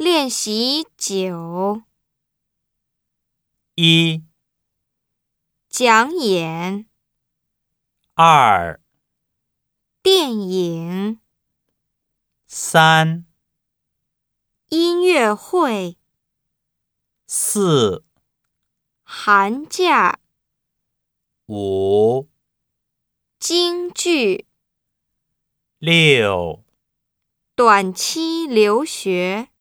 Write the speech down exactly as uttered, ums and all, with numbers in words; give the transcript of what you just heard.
练习九。 一、 讲演。 二、 电影。 三、 音乐会。 四、 寒假。 五、 京剧。 六。 短期留学。